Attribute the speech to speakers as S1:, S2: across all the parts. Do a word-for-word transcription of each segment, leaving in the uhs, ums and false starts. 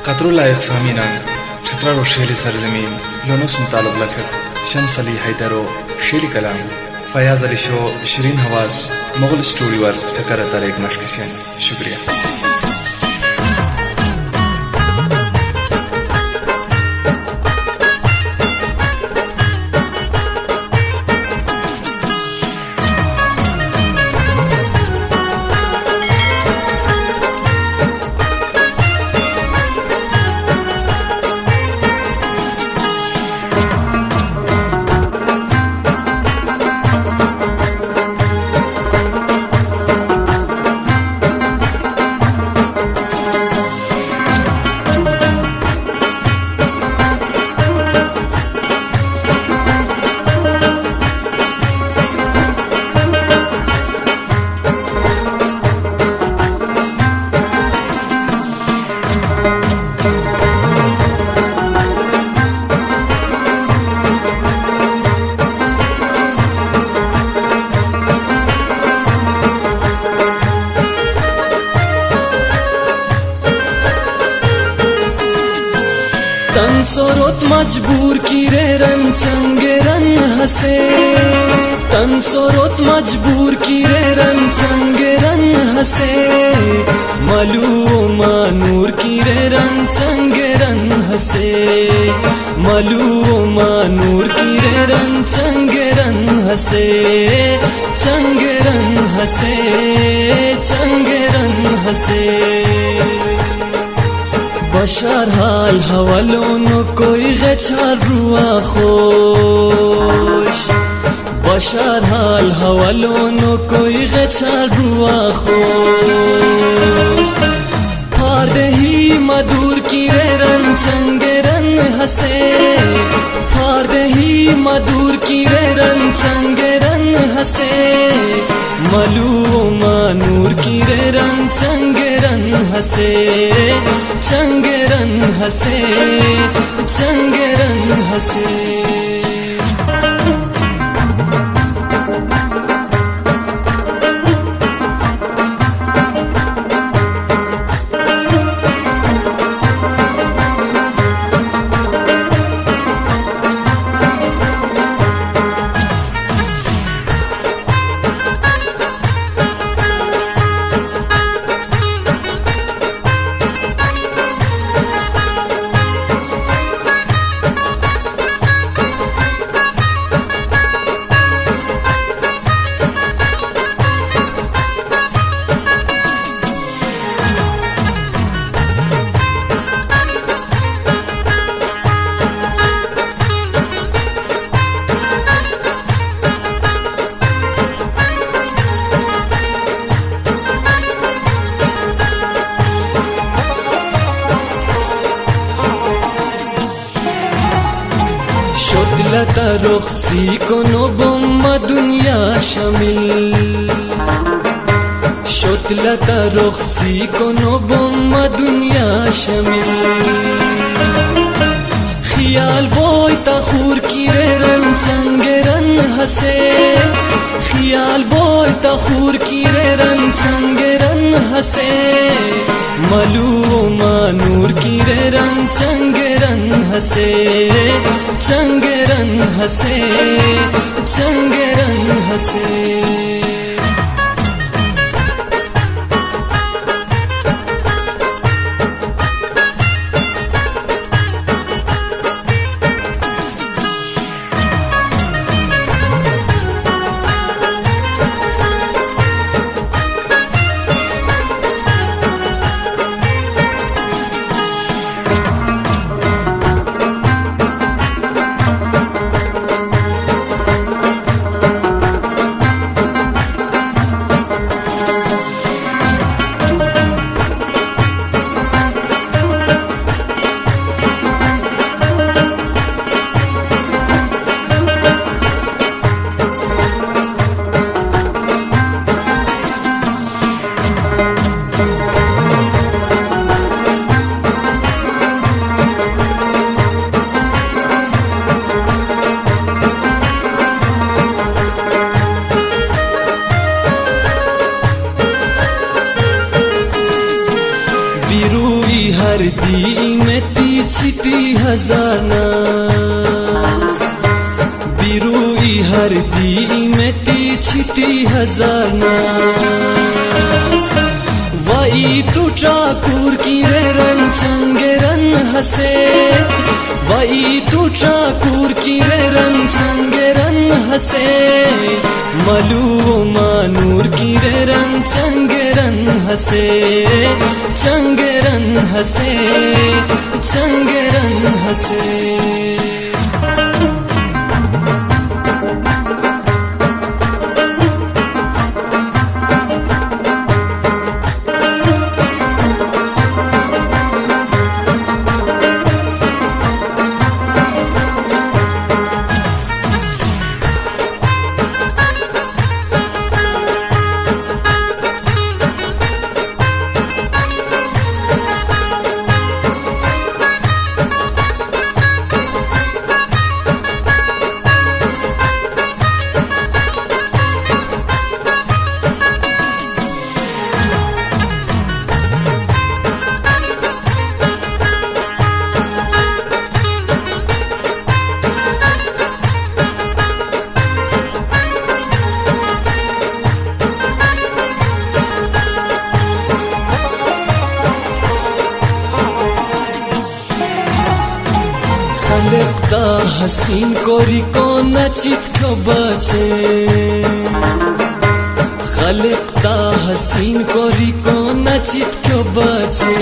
S1: قطر لایق سامینان چترا و شیلی سرزمین لونو سنتالو بلکت شمس علی حیدرو شیلی کلام فیاض علی شو شیرین حواس مغل story वर सकारता एक मशकिसियन शुक्रिया
S2: तन सोरोत मजबूर की रे रन चंगे रन हसे तन सोरोत मजबूर की रे रन चंगे रन हसे मलूमा नूर की रे रन चंगे रन हसे मलूमा नूर की रे रन चंगे रन हसे चंगे रन हसे चंगे रन हसे बशर हाल हवालों न कोई गचार रुआ खोश बशर हाल हवालों न कोई गचार रुआ खोश फारदे ही मधुर की रे रन चंगे रन हसे फारदे ही मधुर की रे रन चंगे रन हसे मलूमा नूर की रे रन चंगे रन हसे चंगे रन हसे चंगे रन हसे लता रुखसी कोनो बुम्मा दुनिया शमिल शोत लता रुखसी कोनो बुम्मा दुनिया शमिल खियाल बोई तखूर की रे रन चंगे रन हसे खियाल बोई तखूर की रे रन चंगे रन हसे मलूमा नूर की रे रन चंगे रन हसे चंगे रन हसे चंगे रन हसे हर दी छिटी हजार नास बिरुई हरदी मेटी छिटी हजार नास वाई तू ठाकुर की रे रन चंगे रन हसे वाई तू ठाकुर की रे रन चंगे रन हसे मलू मानूर की रे रन चंगे रन हसे चंगे रन हसे चंगे रन हसे खलेक्ता हसीन कोरी को नचित खबचे खलेक्ता हसीन कोरी को नचित खबचे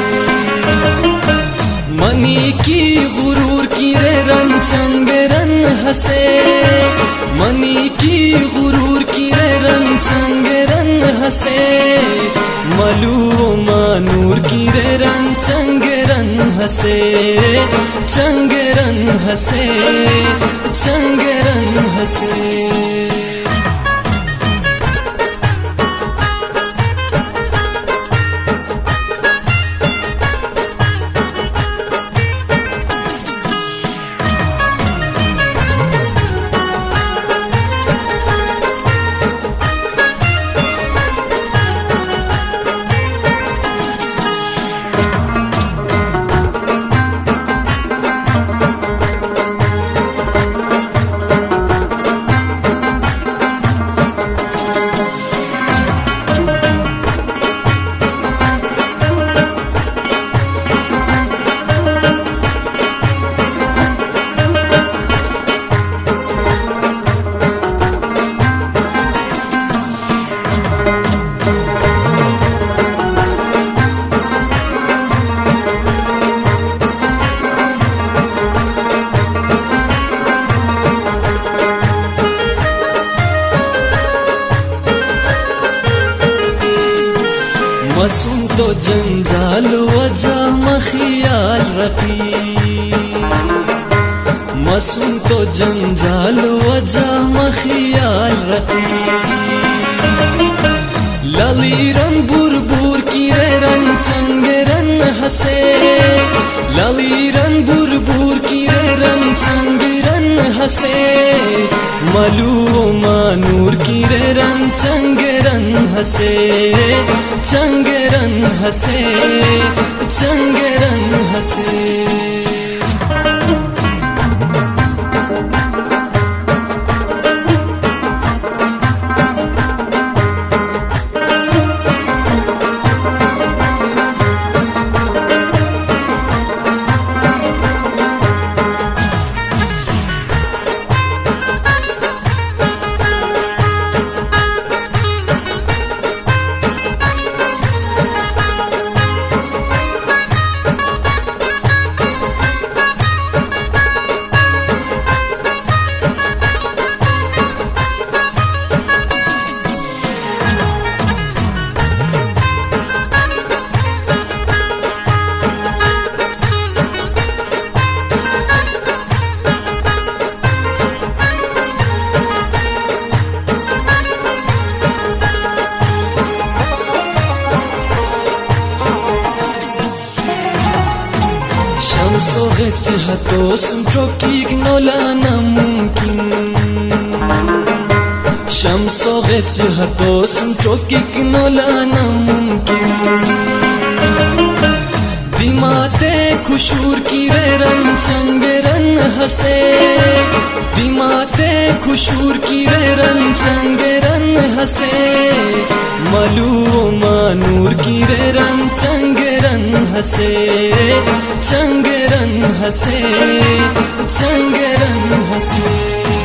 S2: मनी की गुरूर की रे रन चंगे रन हसे मनी की गुरूर की रे रन चंगे रन हसे मलू मानूर की रे रन चंगे रन हसे चंगे रन हसे चंगे रन हसे मसूम तो जंजाल वजह मखियाल रखी मसूम तो जंजाल वजह मखियाल रखी लली रन बुरबुर की रे रन चंगे रन हसे लली रन बुरबुर की रे रन चंगे रन हसे मलू मानूर की रे रन चंगे रन हसे चंगे रन हसे चंगे रन हसे सोगच हतो सुचोकिक नोलाना मुमकिन शमसोगच हतो सुचोकिक नोलाना मुमकिन दिमाते खुशूर की रे रन चंगरन हसे दिमाते खुशूर की रे रन चंगरन हसे मलू मानूर की रे रन चंगरन हसे चंगरन हसे चंगरन हसे